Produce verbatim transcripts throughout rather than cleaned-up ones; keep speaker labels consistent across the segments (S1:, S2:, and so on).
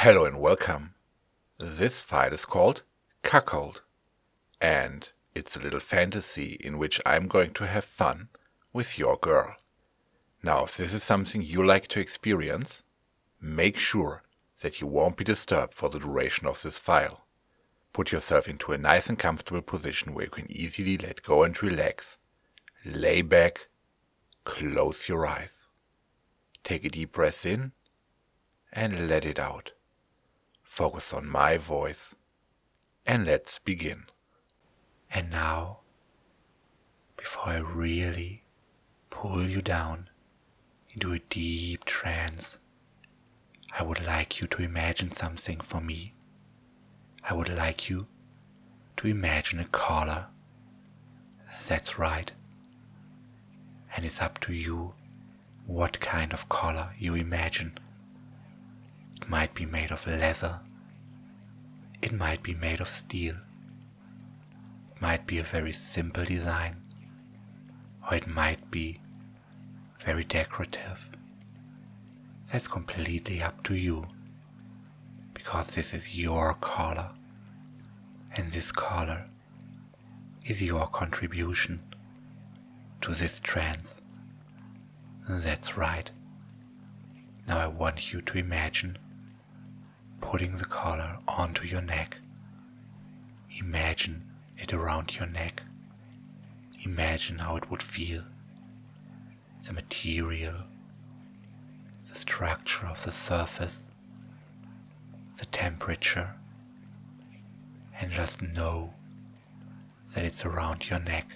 S1: Hello and welcome. This file is called Cuckold, and it's a little fantasy in which I'm going to have fun with your girl. Now, if this is something you like to experience, make sure that you won't be disturbed for the duration of this file. Put yourself into a nice and comfortable position where you can easily let go and relax. Lay back, close your eyes. Take a deep breath in and let it out. Focus on my voice, and let's begin. And now, before I really pull you down into a deep trance, I would like you to imagine something for me. I would like you to imagine a collar. That's right. And it's up to you what kind of collar you imagine. It might be made of leather. It might be made of steel. It might be a very simple design. Or it might be very decorative. That's completely up to you. Because this is your collar. And this collar is your contribution to this trance. That's right. Now I want you to imagine putting the collar onto your neck. Imagine it around your neck. Imagine how it would feel. The material, the structure of the surface, the temperature, and just know that it's around your neck.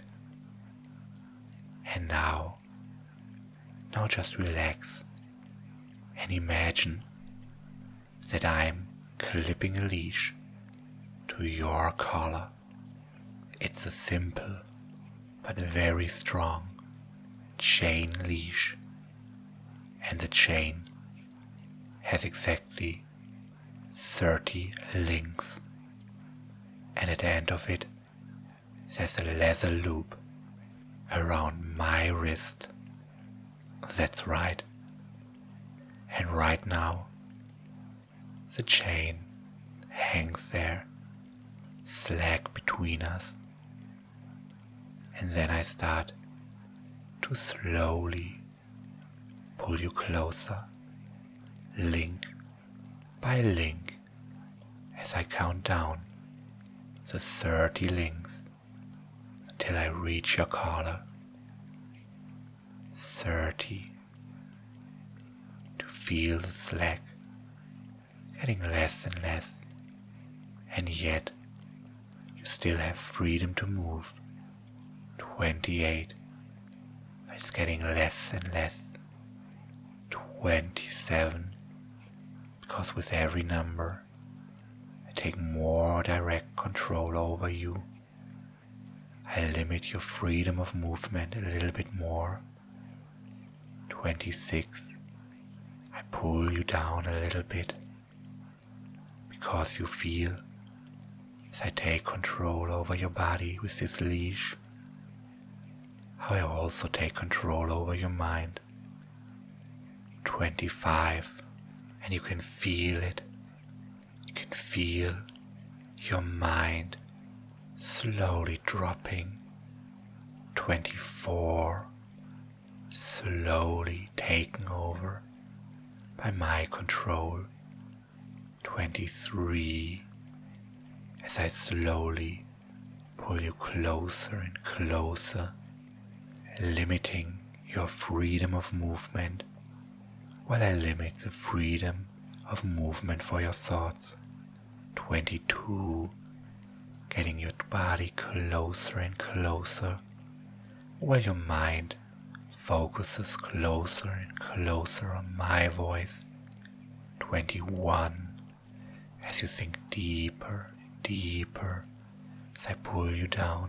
S1: And now, now just relax and imagine that I'm clipping a leash to your collar. It's a simple but very strong chain leash, and the chain has exactly thirty links, and at the end of it there's a leather loop around my wrist. That's right. And right now the chain hangs there, slack between us, and then I start to slowly pull you closer, link by link, as I count down the thirty links until I reach your collar. Thirty. To feel the slack getting less and less, and yet you still have freedom to move. Twenty-eight. It's getting less and less. Twenty-seven. Because with every number I take more direct control over you. I limit your freedom of movement a little bit more. Twenty-six. I pull you down a little bit. Because you feel, as I take control over your body with this leash, how I also take control over your mind. Twenty-five, and you can feel it. You can feel your mind slowly dropping. Twenty-four, slowly taken over by my control. Twenty-three, as I slowly pull you closer and closer, limiting your freedom of movement while I limit the freedom of movement for your thoughts. Twenty-two, getting your body closer and closer while your mind focuses closer and closer on my voice. Twenty-one, as you sink deeper, deeper, as I pull you down.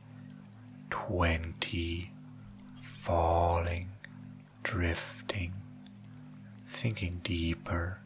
S1: Twenty, falling, drifting, sinking deeper.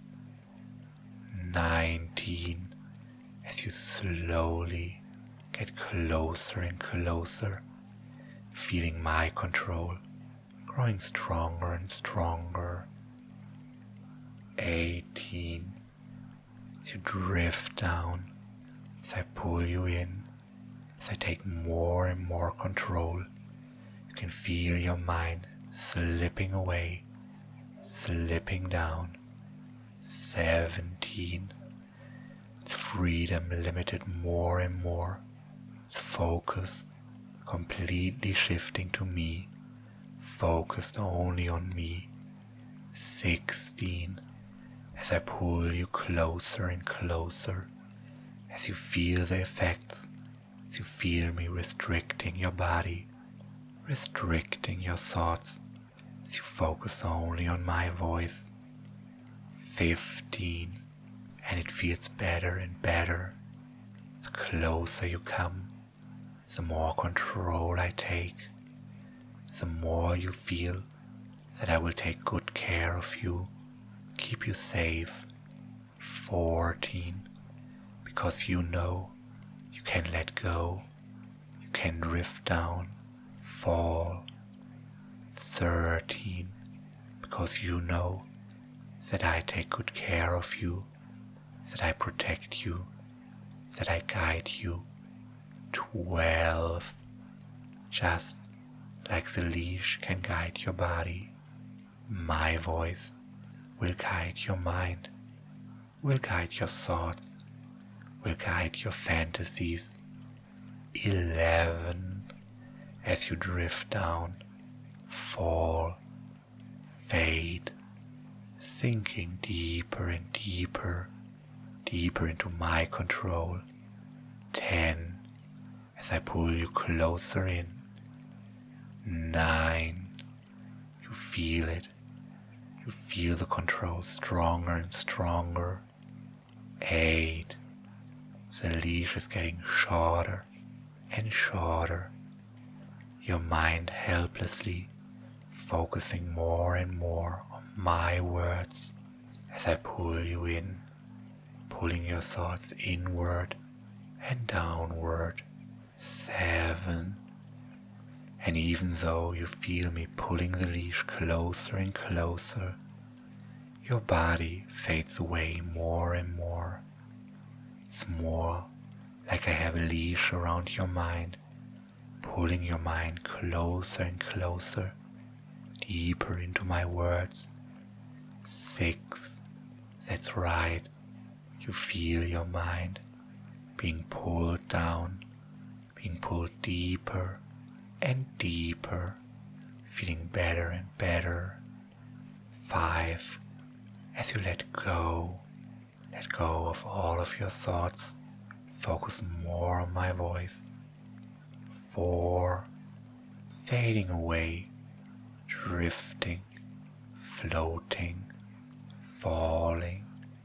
S1: Nineteen, as you slowly get closer and closer, feeling my control, growing stronger and stronger. Eighteen,
S2: as you drift down, as I pull you in, as I take more and more control. You can feel your mind slipping away, slipping down. Seventeen. Its freedom limited more and more. Its focus completely shifting to me, focused only on me. Sixteen. As I pull you closer and closer, as you feel the effects, as you feel me restricting your body, restricting your thoughts, as you focus only on my voice. Fifteen. And it feels better and better. The closer you come, the more control I take, the more you feel that I will take good care of you, keep you safe. Fourteen. Because you know you can let go, you can drift down, fall. Thirteen. Because you know that I take good care of you, that I protect you, that I guide you. Twelve. Just like the leash can guide your body, my voice will guide your mind, will guide your thoughts, will guide your fantasies. Eleven. As you drift down, fall, fade, sinking deeper and deeper, deeper into my control. Ten. As I pull you closer in. Nine. You feel it. You feel the control stronger and stronger. Eight. The leash is getting shorter and shorter. Your mind helplessly focusing more and more on my words as I pull you in, pulling your thoughts inward and downward. Seven. And even though you feel me pulling the leash closer and closer, your body fades away more and more. It's more like I have a leash around your mind, pulling your mind closer and closer, deeper into my words. Six. That's right. You feel your mind being pulled down, being pulled deeper and deeper, feeling better and better. Five. As you let go, let go of all of your thoughts, focus more on my voice. Four. Fading away, drifting, floating, falling.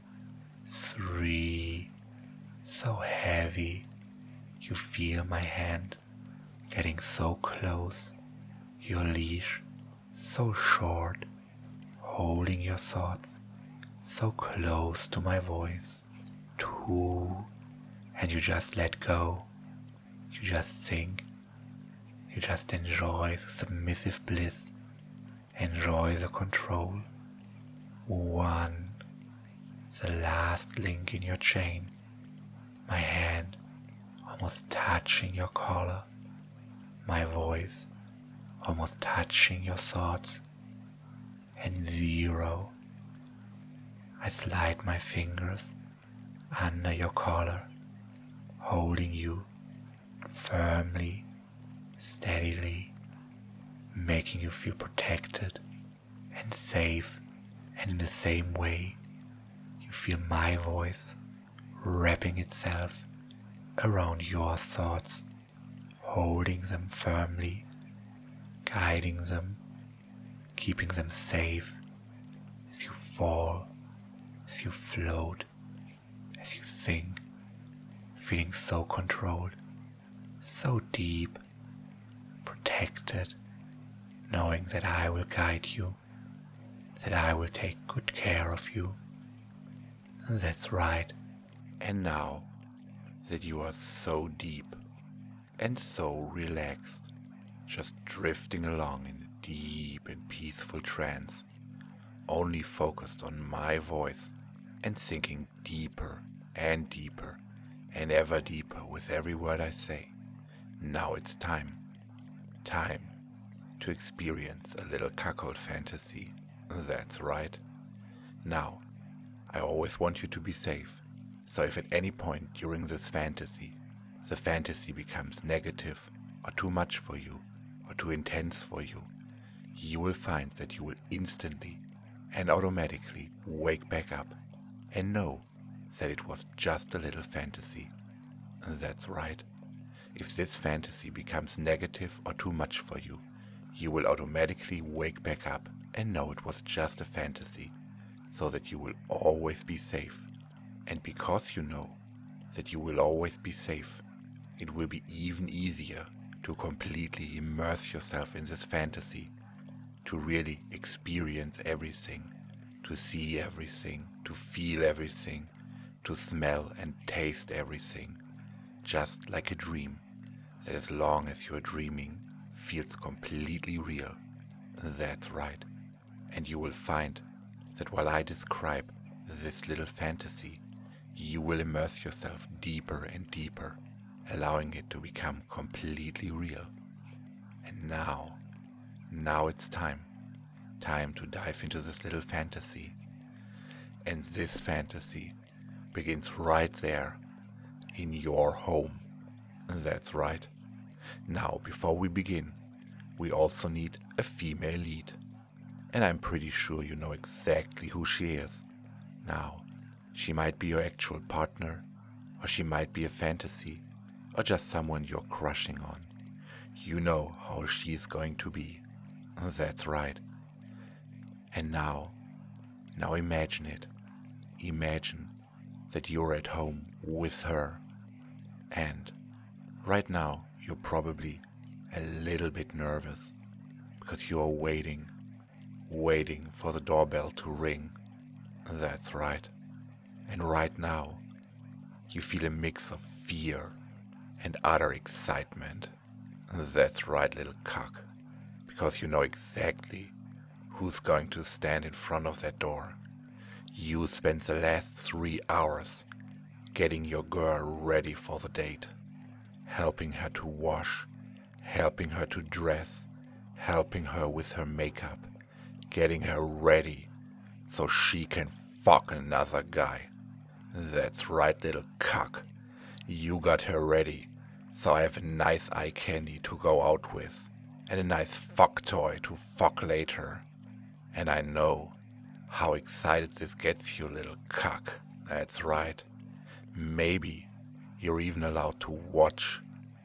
S2: Three. So heavy, you feel my hand getting so close, your leash so short, holding your thoughts so close to my voice. Two. And you just let go, you just sink, you just enjoy the submissive bliss, enjoy the control. One. The last link in your chain, my hand almost touching your collar, my voice almost touching your thoughts. And zero. I slide my fingers under your collar, holding you firmly, steadily, making you feel protected and safe. And in the same way, you feel my voice wrapping itself around your thoughts, holding them firmly, guiding them, keeping them safe as you fall, as you float, as you sink, feeling so controlled, so deep, protected, knowing that I will guide you, that I will take good care of you. That's right.
S1: And now that you are so deep and so relaxed, just drifting along in a deep and peaceful trance, only focused on my voice and sinking deeper and deeper and ever deeper with every word I say. Now it's time. Time to experience a little cuckold fantasy. That's right. Now, I always want you to be safe. So if at any point during this fantasy, the fantasy becomes negative or too much for you or too intense for you, you will find that you will instantly and automatically wake back up and know that it was just a little fantasy. That's right. If this fantasy becomes negative or too much for you, you will automatically wake back up and know it was just a fantasy, so that you will always be safe. And because you know that you will always be safe, it will be even easier to completely immerse yourself in this fantasy, to really experience everything, to see everything, to feel everything, to smell and taste everything, just like a dream that as long as you're dreaming feels completely real. That's right. And you will find that while I describe this little fantasy, you will immerse yourself deeper and deeper, allowing it to become completely real. And now, now it's time. Time to dive into this little fantasy. And this fantasy begins right there, in your home. That's right. Now, before we begin, we also need a female lead. And I'm pretty sure you know exactly who she is. Now, she might be your actual partner, or she might be a fantasy, or just someone you're crushing on. You know how she's going to be. That's right. And now, now imagine it. Imagine that you're at home with her. And right now, you're probably a little bit nervous because you're waiting, waiting for the doorbell to ring. That's right. And right now, you feel a mix of fear and utter excitement. That's right, little cock, because you know exactly who's going to stand in front of that door. You spent the last three hours getting your girl ready for the date, helping her to wash, helping her to dress, helping her with her makeup, getting her ready so she can fuck another guy. That's right, little cock. You got her ready, so I have a nice eye candy to go out with, and a nice fuck toy to fuck later. And I know how excited this gets you, little cock. That's right. Maybe you're even allowed to watch.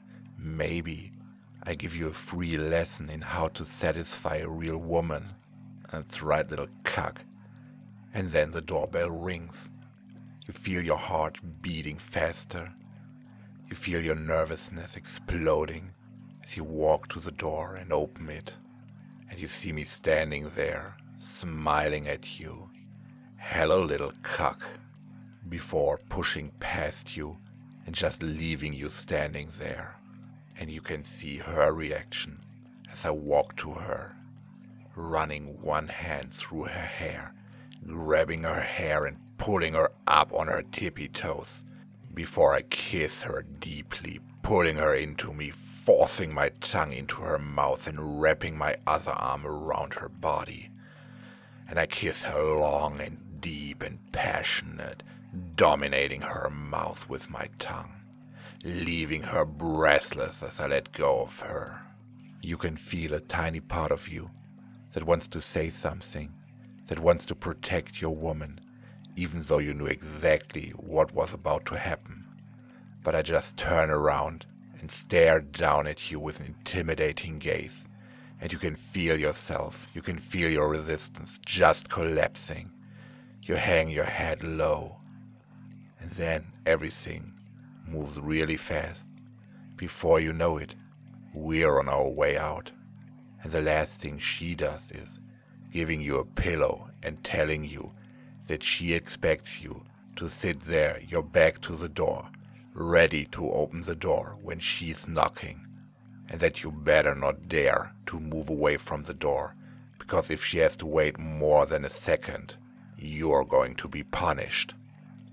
S1: Maybe I give you a free lesson in how to satisfy a real woman. That's right, little cock. And then the doorbell rings. You feel your heart beating faster. You feel your nervousness exploding as you walk to the door and open it. And you see me standing there, smiling at you. Hello, little cock. Before pushing past you and just leaving you standing there. And you can see her reaction as I walk to her, running one hand through her hair, grabbing her hair and pulling her up on her tippy toes, before I kiss her deeply, pulling her into me, forcing my tongue into her mouth and wrapping my other arm around her body. And I kiss her long and deep and passionate, dominating her mouth with my tongue, leaving her breathless as I let go of her. You can feel a tiny part of you that wants to say something, that wants to protect your woman, even though you knew exactly what was about to happen. But I just turn around and stare down at you with an intimidating gaze, and you can feel yourself, you can feel your resistance just collapsing. You hang your head low, and then everything moves really fast. Before you know it, we're on our way out, and the last thing she does is giving you a pillow and telling you that she expects you to sit there, your back to the door, ready to open the door when she's knocking, and that you better not dare to move away from the door, because if she has to wait more than a second, you're going to be punished.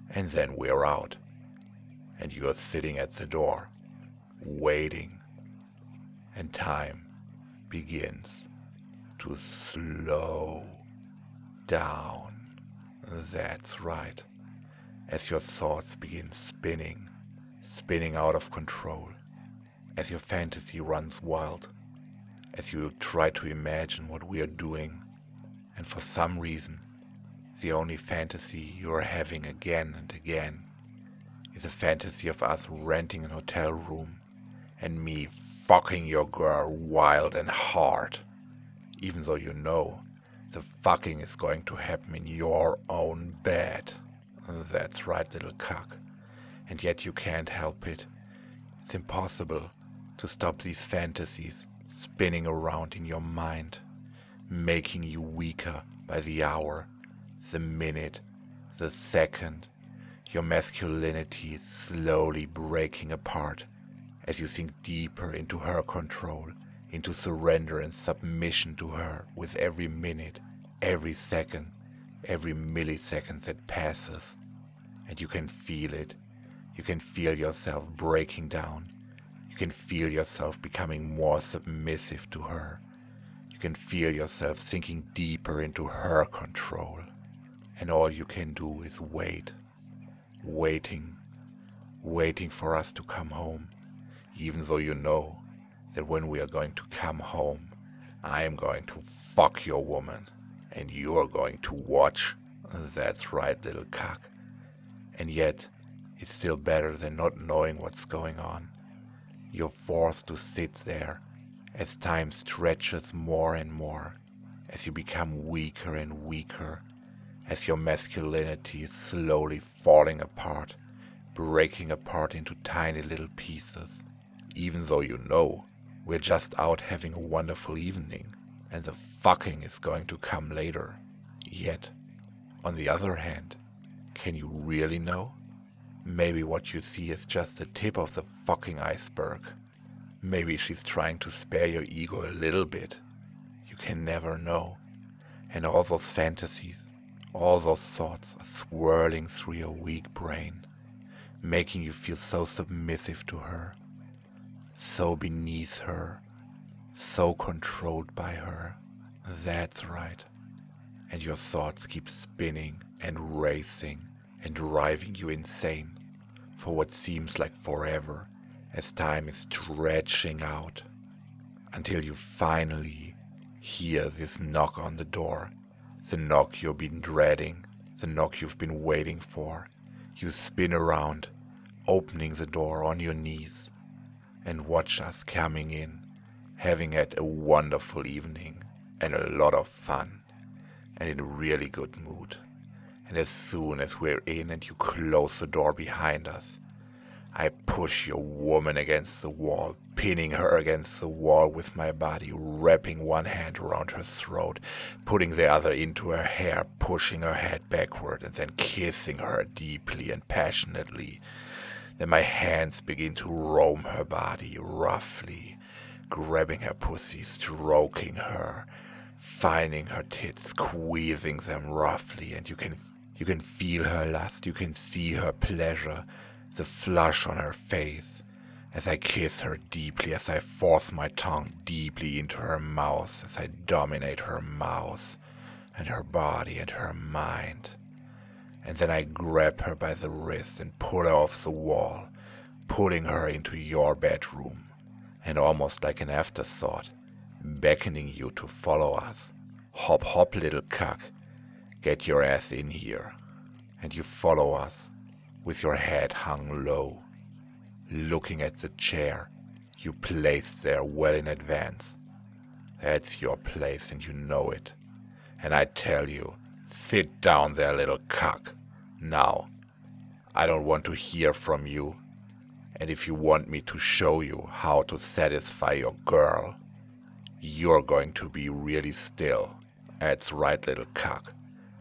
S1: And then we're out, and you're sitting at the door, waiting, and time begins to slow down. That's right. As your thoughts begin spinning, spinning out of control, as your fantasy runs wild, as you try to imagine what we are doing, and for some reason, the only fantasy you are having again and again is a fantasy of us renting an hotel room and me fucking your girl wild and hard, even though you know the fucking is going to happen in your own bed. That's right, little cuck. And yet you can't help it. It's impossible to stop these fantasies spinning around in your mind, making you weaker by the hour, the minute, the second. Your masculinity is slowly breaking apart as you sink deeper into her control, into surrender and submission to her with every minute, every second, every millisecond that passes. And you can feel it. You can feel yourself breaking down. You can feel yourself becoming more submissive to her. You can feel yourself sinking deeper into her control. And all you can do is wait. Waiting. Waiting for us to come home. Even though you know that when we are going to come home, I am going to fuck your woman. And you are going to watch. That's right, little cock. And yet, it's still better than not knowing what's going on. You're forced to sit there as time stretches more and more, as you become weaker and weaker, as your masculinity is slowly falling apart, breaking apart into tiny little pieces, even though you know we're just out having a wonderful evening and the fucking is going to come later. Yet, on the other hand, can you really know? Maybe what you see is just the tip of the fucking iceberg. Maybe she's trying to spare your ego a little bit. You can never know. And all those fantasies, all those thoughts are swirling through your weak brain, making you feel so submissive to her, so beneath her, so controlled by her. That's right. And your thoughts keep spinning and racing and driving you insane for what seems like forever as time is stretching out until you finally hear this knock on the door, the knock you've been dreading, the knock you've been waiting for. You spin around, opening the door on your knees, and watch us coming in, having had a wonderful evening and a lot of fun and in a really good mood. And as soon as we're in and you close the door behind us, I push your woman against the wall, pinning her against the wall with my body, wrapping one hand around her throat, putting the other into her hair, pushing her head backward, and then kissing her deeply and passionately. Then my hands begin to roam her body roughly, grabbing her pussy, stroking her, finding her tits, squeezing them roughly, and you can You can feel her lust, you can see her pleasure, the flush on her face, as I kiss her deeply, as I force my tongue deeply into her mouth, as I dominate her mouth, and her body and her mind. And then I grab her by the wrist and pull her off the wall, pulling her into your bedroom, and almost like an afterthought, beckoning you to follow us. Hop, hop, little cuck. Get your ass in here. And you follow us with your head hung low, looking at the chair you placed there well in advance. That's your place and you know it. And I tell you, sit down there, little cuck. Now, I don't want to hear from you. And if you want me to show you how to satisfy your girl, you're going to be really still. That's right, little cuck.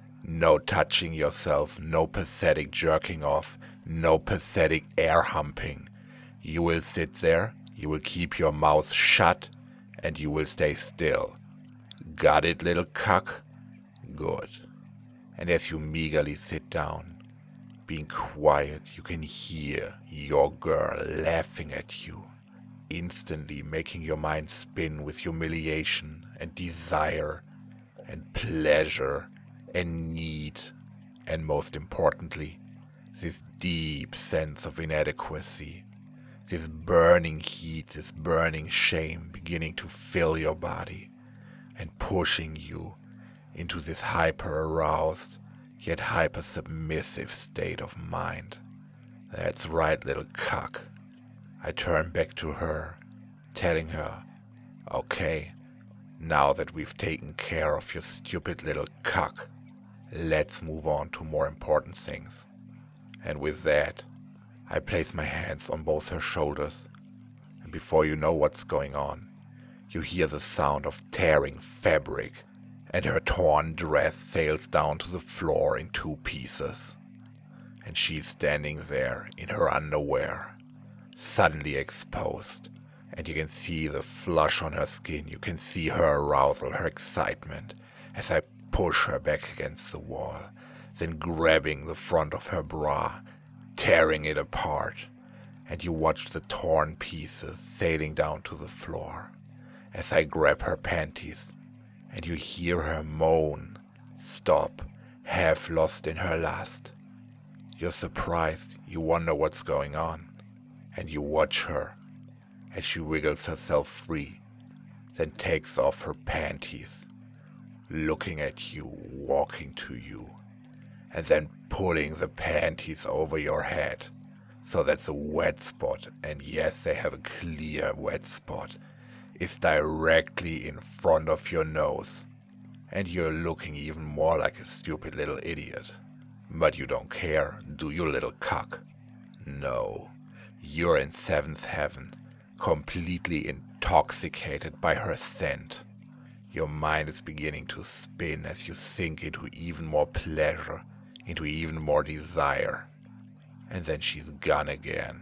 S1: No touching yourself, no pathetic jerking off, no pathetic air humping. You will sit there, you will keep your mouth shut, and you will stay still. Got it, little cuck? Good. And as you meagerly sit down, being quiet, you can hear your girl laughing at you, instantly making your mind spin with humiliation and desire and pleasure and need, and most importantly, this deep sense of inadequacy, this burning heat, this burning shame beginning to fill your body and pushing you into this hyper-aroused yet hyper-submissive state of mind. That's right, little cuck. I turn back to her, telling her, okay, now that we've taken care of your stupid little cuck, let's move on to more important things. And with that, I place my hands on both her shoulders, and before you know what's going on, you hear the sound of tearing fabric, and her torn dress sails down to the floor in two pieces. And she's standing there in her underwear, suddenly exposed, and you can see the flush on her skin, you can see her arousal, her excitement, as I push her back against the wall, then grabbing the front of her bra, tearing it apart, and you watch the torn pieces sailing down to the floor, as I grab her panties, and you hear her moan, stop, half lost in her lust. You're surprised, you wonder what's going on, and you watch her as she wiggles herself free, then takes off her panties, looking at you, walking to you, and then pulling the panties over your head, so that the wet spot, and yes, they have a clear wet spot, is directly in front of your nose, and you're looking even more like a stupid little idiot. But you don't care, do you, little cuck? No, you're in seventh heaven, completely intoxicated by her scent. Your mind is beginning to spin as you sink into even more pleasure, into even more desire. And then she's gone again,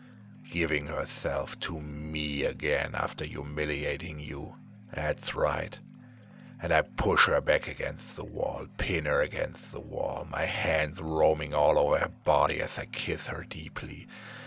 S1: giving herself to me again after humiliating you. That's right. And I push her back against the wall, pin her against the wall, my hands roaming all over her body as I kiss her deeply,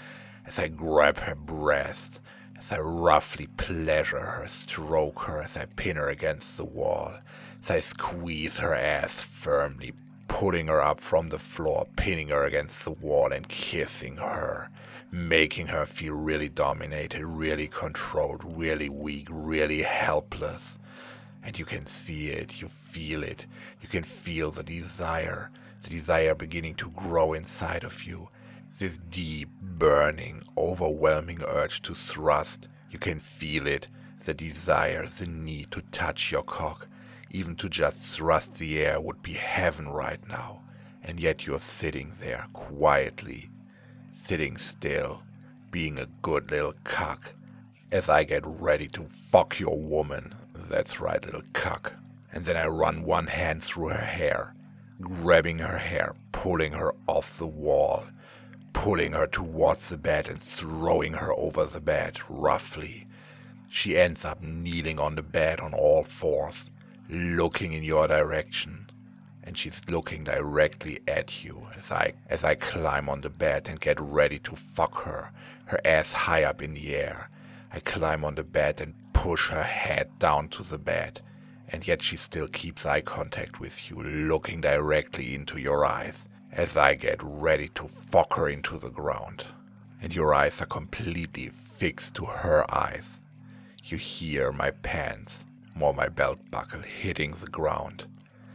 S1: as I grab her breast, as I roughly pleasure her, stroke her as I pin her against the wall, as I squeeze her ass firmly, pulling her up from the floor, pinning her against the wall and kissing her, making her feel really dominated, really controlled, really weak, really helpless. And you can see it, you feel it, you can feel the desire, the desire beginning to grow inside of you. This deep, burning, overwhelming urge to thrust, you can feel it, the desire, the need to touch your cock. Even to just thrust the air would be heaven right now. And yet you're sitting there, quietly, sitting still, being a good little cuck, as I get ready to fuck your woman. That's right, little cuck. And then I run one hand through her hair, grabbing her hair, pulling her off the wall, pulling her towards the bed and throwing her over the bed, roughly. She ends up kneeling on the bed on all fours, looking in your direction. And she's looking directly at you as I as I climb on the bed and get ready to fuck her, her ass high up in the air. I climb on the bed and push her head down to the bed, and yet she still keeps eye contact with you, looking directly into your eyes, as I get ready to fuck her into the ground. And your eyes are completely fixed to her eyes. You hear my pants, more my belt buckle, hitting the ground.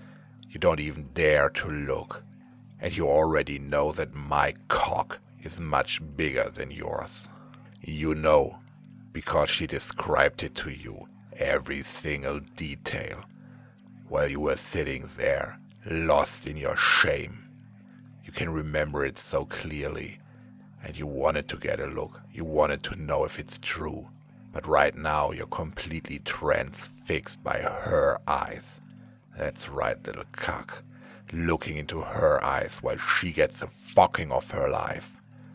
S1: You don't even dare to look, and you already know that my cock is much bigger than yours. You know, because she described it to you, every single detail, while you were sitting there, lost in your shame. You can remember it so clearly, and you wanted to get a look, you wanted to know if it's true, but right now you're completely transfixed by her eyes. That's right, little cuck, looking into her eyes while she gets the fucking of her life.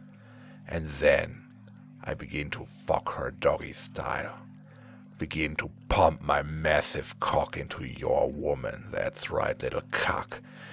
S1: And then I begin to fuck her doggy style. Begin to pump my massive cock into your woman. That's right, little cuck.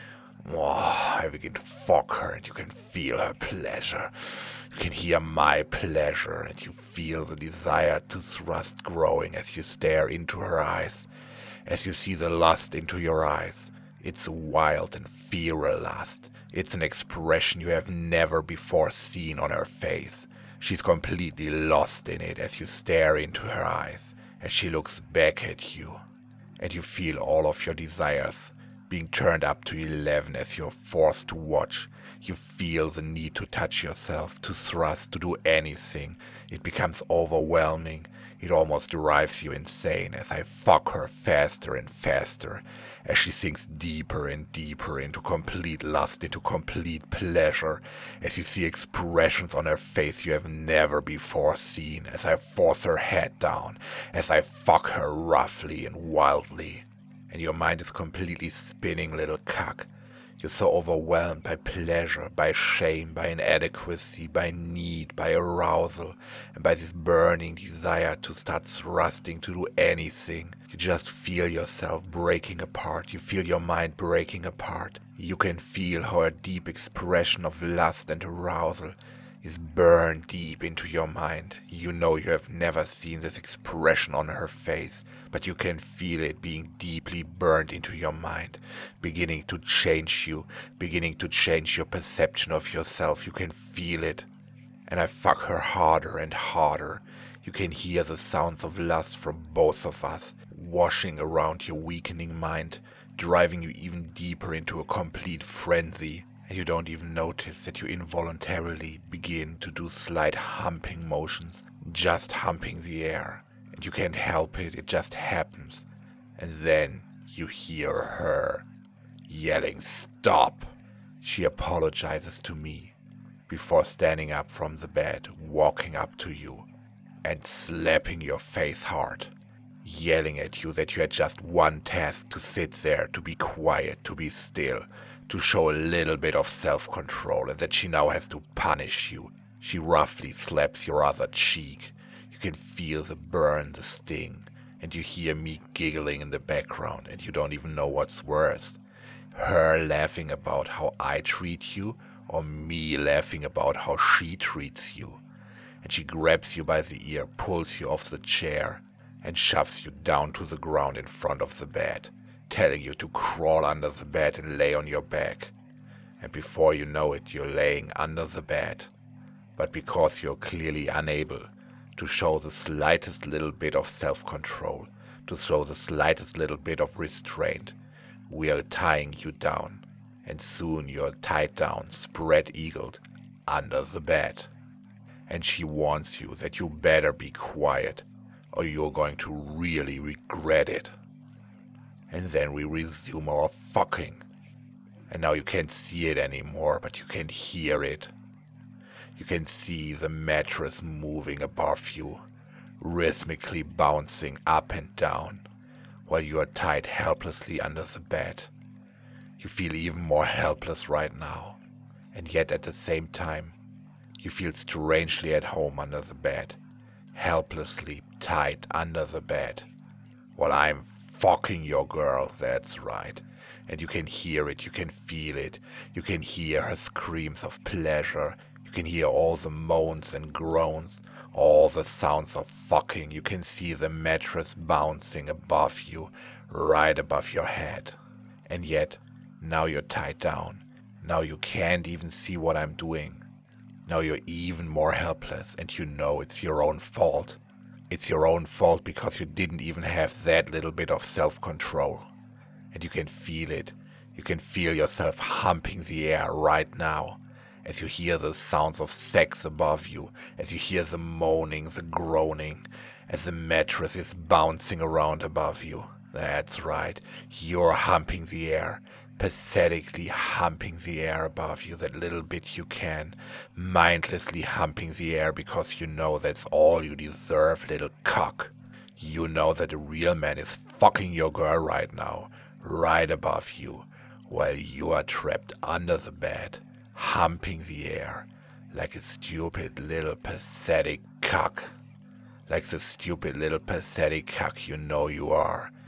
S1: Oh, I begin to fuck her, and you can feel her pleasure. You can hear my pleasure, and you feel the desire to thrust growing as you stare into her eyes, as you see the lust into your eyes. It's a wild and feral lust. It's an expression you have never before seen on her face. She's completely lost in it as you stare into her eyes, as she looks back at you, and you feel all of your desires being turned up to eleven as you're forced to watch. You feel the need to touch yourself, to thrust, to do anything. It becomes overwhelming. It almost drives you insane as I fuck her faster and faster, as she sinks deeper and deeper into complete lust, into complete pleasure, as you see expressions on her face you have never before seen, as I force her head down, as I fuck her roughly and wildly. And your mind is completely spinning, little cuck. You're so overwhelmed by pleasure, by shame, by inadequacy, by need, by arousal, and by this burning desire to start thrusting, to do anything. You just feel yourself breaking apart. You feel your mind breaking apart. You can feel how a deep expression of lust and arousal is burned deep into your mind. You know you have never seen this expression on her face, but you can feel it being deeply burned into your mind, beginning to change you, beginning to change your perception of yourself. You can feel it. And I fuck her harder and harder. You can hear the sounds of lust from both of us, washing around your weakening mind, driving you even deeper into a complete frenzy. And you don't even notice that you involuntarily begin to do slight humping motions, just humping the air. And you can't help it, it just happens. And then you hear her yelling, "Stop!" She apologizes to me before standing up from the bed, walking up to you and slapping your face hard, yelling at you that you had just one task: to sit there, to be quiet, to be still, to show a little bit of self-control, and that she now has to punish you. She roughly slaps your other cheek. You can feel the burn, the sting, and you hear me giggling in the background, and you don't even know what's worse. Her laughing about how I treat you, or me laughing about how she treats you. And she grabs you by the ear, pulls you off the chair, and shoves you down to the ground in front of the bed, telling you to crawl under the bed and lay on your back. And before you know it, you're laying under the bed. But because you're clearly unable to show the slightest little bit of self-control, to show the slightest little bit of restraint, we are tying you down, and soon you're tied down, spread-eagled, under the bed. And she warns you that you better be quiet, or you're going to really regret it. And then we resume our fucking. And now you can't see it anymore, but you can hear it. You can see the mattress moving above you, rhythmically bouncing up and down, while you are tied helplessly under the bed. You feel even more helpless right now, and yet at the same time, you feel strangely at home under the bed, helplessly tied under the bed, while I'm fucking your girl, that's right. And you can hear it, you can feel it, you can hear her screams of pleasure, you can hear all the moans and groans, all the sounds of fucking. You can see the mattress bouncing above you, right above your head. And yet, now you're tied down. Now you can't even see what I'm doing. Now you're even more helpless, and you know it's your own fault. It's your own fault because you didn't even have that little bit of self-control. And you can feel it. You can feel yourself humping the air right now, as you hear the sounds of sex above you, as you hear the moaning, the groaning, as the mattress is bouncing around above you. That's right, you're humping the air, pathetically humping the air above you that little bit you can, mindlessly humping the air because you know that's all you deserve, little cock. You know that a real man is fucking your girl right now, right above you, while you are trapped under the bed, humping the air, like a stupid little pathetic cock. Like the stupid little pathetic cock you know you are.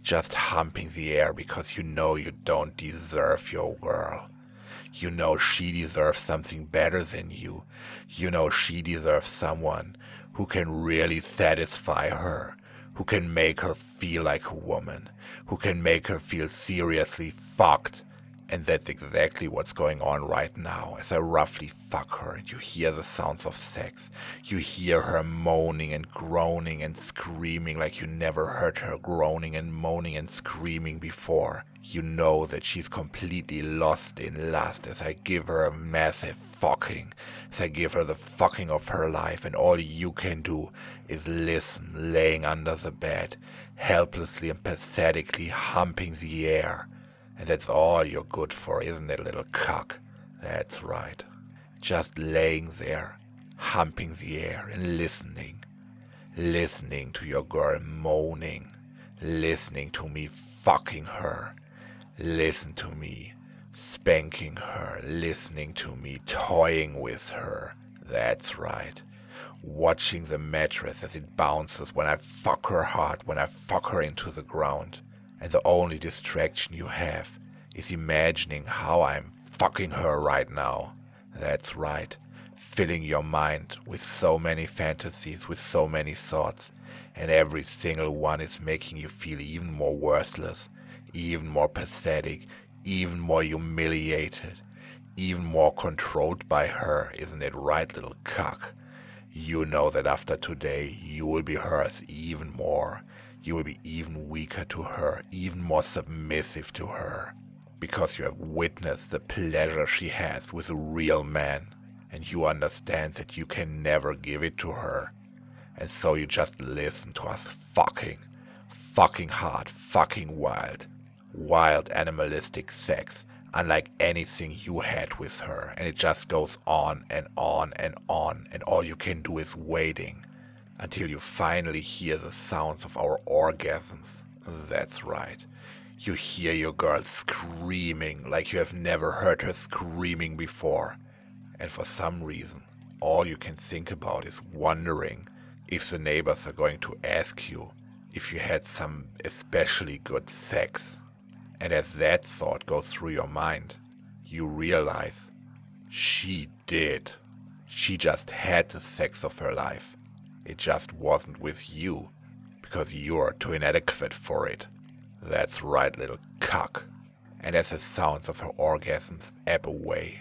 S1: just humping the air because you know you don't deserve your girl. You know she deserves something better than you. You know she deserves someone who can really satisfy her, who can make her feel like a woman, who can make her feel seriously fucked. And that's exactly what's going on right now as I roughly fuck her and you hear the sounds of sex. You hear her moaning and groaning and screaming like you never heard her groaning and moaning and screaming before. You know that she's completely lost in lust as I give her a massive fucking, as I give her the fucking of her life, and all you can do is listen, laying under the bed, helplessly and pathetically humping the air. And that's all you're good for, isn't it, little cock? That's right. Just laying there, humping the air and listening. Listening to your girl moaning. Listening to me fucking her. Listen to me spanking her. Listening to me toying with her. That's right. Watching the mattress as it bounces when I fuck her hard, when I fuck her into the ground. And the only distraction you have is imagining how I'm fucking her right now. That's right, filling your mind with so many fantasies, with so many thoughts, and every single one is making you feel even more worthless, even more pathetic, even more humiliated, even more controlled by her, isn't it right, little cock? You know that after today you will be hers even more. You will be even weaker to her, even more submissive to her, because you have witnessed the pleasure she has with a real man, and you understand that you can never give it to her, and so you just listen to us fucking, fucking hard, fucking wild, wild animalistic sex, unlike anything you had with her, and it just goes on and on and on, and all you can do is waiting until you finally hear the sounds of our orgasms. That's right. You hear your girl screaming like you have never heard her screaming before. And for some reason, all you can think about is wondering if the neighbors are going to ask you if you had some especially good sex. And as that thought goes through your mind, you realize she did. She just had the sex of her life. It just wasn't with you, because you're too inadequate for it. That's right, little cock. And as the sounds of her orgasms ebb away,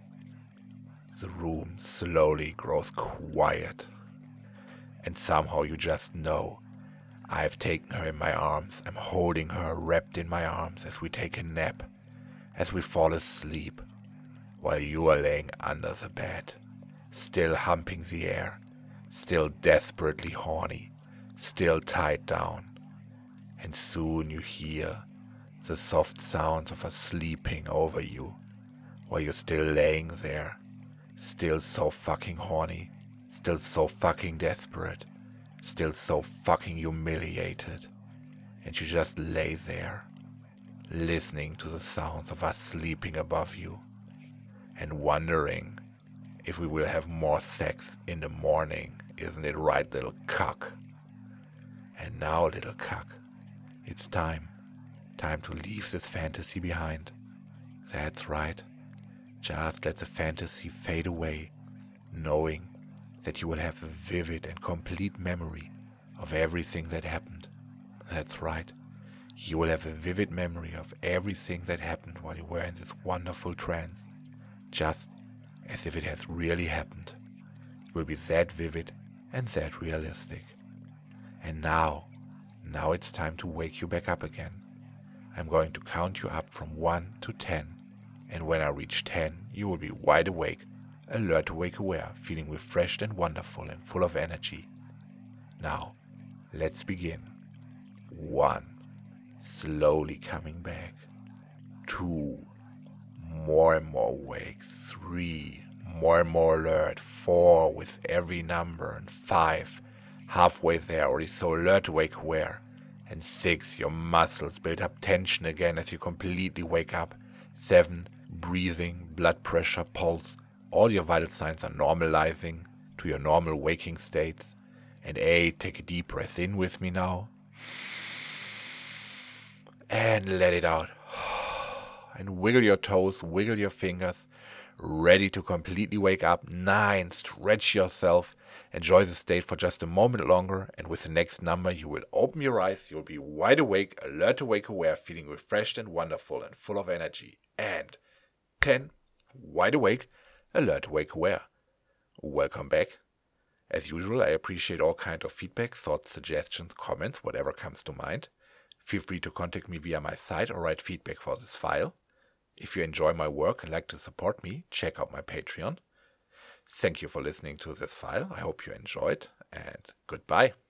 S1: the room slowly grows quiet. And somehow you just know I've taken her in my arms. I'm holding her wrapped in my arms as we take a nap, as we fall asleep, while you are laying under the bed, still humping the air, still desperately horny, still tied down. And soon you hear the soft sounds of her sleeping over you, while you're still laying there, still so fucking horny, still so fucking desperate, still so fucking humiliated. And you just lay there, listening to the sounds of us sleeping above you, and wondering if we will have more sex in the morning. Isn't it right, little cock? And now, little cock, it's time. Time to leave this fantasy behind. That's right. Just let the fantasy fade away, knowing that you will have a vivid and complete memory of everything that happened. That's right. You will have a vivid memory of everything that happened while you were in this wonderful trance, just as if it has really happened. It will be that vivid and that realistic. And now, now it's time to wake you back up again. I'm going to count you up from one to ten, and when I reach ten, you will be wide awake, alert, awake, aware, feeling refreshed and wonderful and full of energy. Now, let's begin. One, slowly coming back. Two, more and more awake. Three, more and more alert. Four, with every number. And five, halfway there, already so alert, awake, aware. And six, your muscles build up tension again as you completely wake up. Seven, breathing, blood pressure, pulse, all your vital signs are normalizing to your normal waking states. And eight, take a deep breath in with me now. and let it out. And wiggle your toes, wiggle your fingers, ready to completely wake up. Nine, stretch yourself. Enjoy the state for just a moment longer, and with the next number, you will open your eyes. You'll be wide awake, alert, awake, aware, feeling refreshed and wonderful and full of energy. And ten, wide awake, alert, awake, aware. Welcome back. As usual, I appreciate all kinds of feedback, thoughts, suggestions, comments, whatever comes to mind. Feel free to contact me via my site or write feedback for this file. If you enjoy my work and like to support me, check out my Patreon. Thank you for listening to this file. I hope you enjoyed, and goodbye.